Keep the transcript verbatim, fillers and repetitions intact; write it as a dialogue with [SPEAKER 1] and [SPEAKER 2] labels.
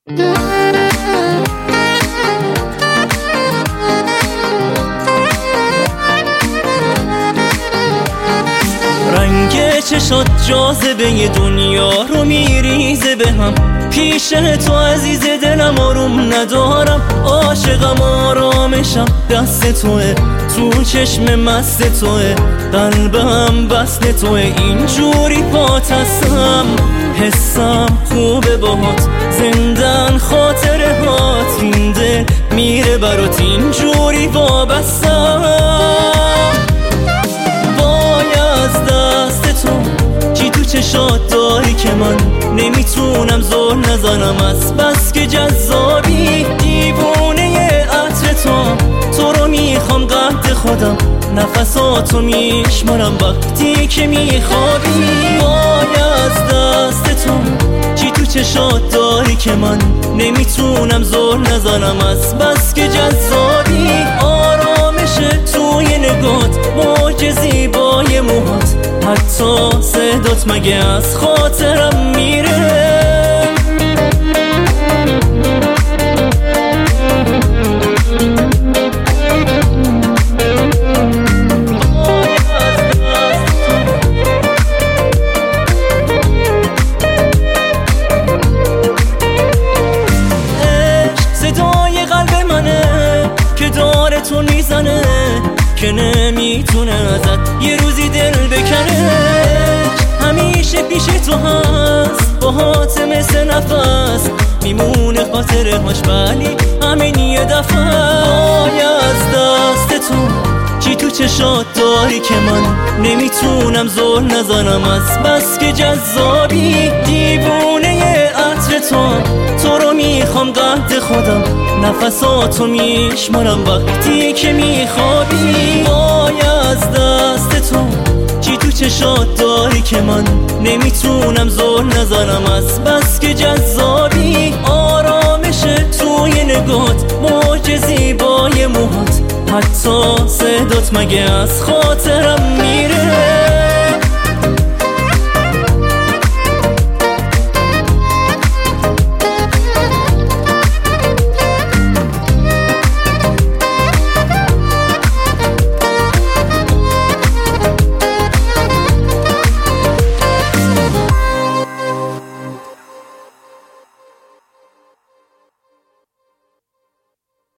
[SPEAKER 1] رنگ چشات جاذبه دنیا رو میریزه به هم، پیش تو عزیز دلم آروم ندارم، عاشقم آرامشم دست توه، تو چشم مست توه، قلبم بسته توه، اینجوری پات هستم، حسم خوبه باهات، زندن خاطره هات، این دل میره برات اینجوری وابستم. وای از دست تو چی تو چشات داری که من نمیتونم زور نزنم، از بس که جذابی، دیوونه عطر تو، تو رو میخوام قد خودم، نفساتو میشمارم وقتی که میخوابی. وای از دست تو چی تو چشات داری که من نمیتونم زور نزنم، از بس که جذابی، آرامش توی نگات، موج زیبای موهات، حتی صدات مگه از خاطرم میره. صدای قلب منه که داره تو میزنه، که نمیتونه ازت یه روزی دل بکنه، همیشه پیش تو هست، باهات مثل نفس، میمونه خاطره هاش ولی همین یه دفعه. وای از دست تو چی تو چشات داری که من نمیتونم زور نزنم، از بس که جذابی، دیوونه عطر تو، تو رو میخوام قد خودم، نفساتو میشمارم وقتی که میخوابی. وای از دست تو چی تو چشات داری که من نمیتونم زور نزنم، از بس که جذابی، آرامش توی نگات، موج زیبای موهات، حتی صدات مگه از خاطرم